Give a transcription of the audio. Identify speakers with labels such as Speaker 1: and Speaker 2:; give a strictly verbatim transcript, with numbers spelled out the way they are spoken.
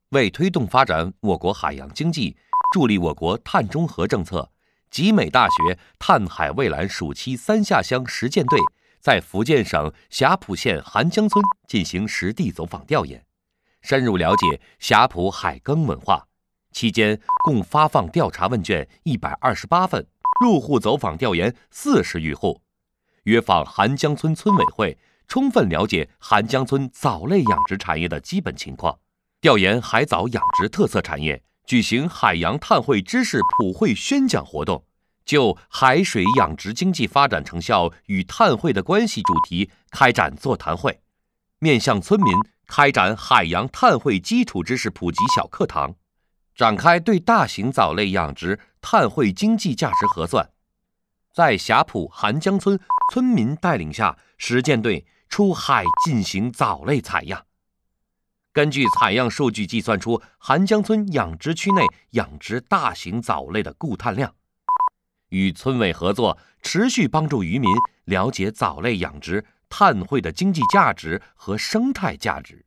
Speaker 1: 为推动发展我国海洋经济，助力我国碳中和政策，集美大学碳海蔚蓝暑期三下乡实践队在福建省霞浦县韩江村进行实地走访调研，深入了解霞浦海耕文化。期间共发放调查问卷一百二十八份，入户走访调研四十余户，约访韩江村村委会，充分了解韩江村藻类养殖产业的基本情况，调研海藻养殖特色产业，举行海洋碳汇知识普惠宣讲活动，就海水养殖经济发展成效与碳汇的关系主题开展座谈会，面向村民开展海洋碳汇基础知识普及小课堂，展开对大型藻类养殖碳汇经济价值核算。在霞浦韩江村村民带领下，实践队出海进行藻类采样。根据采样数据计算出韩江村养殖区内养殖大型藻类的固碳量，与村委合作，持续帮助渔民了解藻类养殖碳汇的经济价值和生态价值。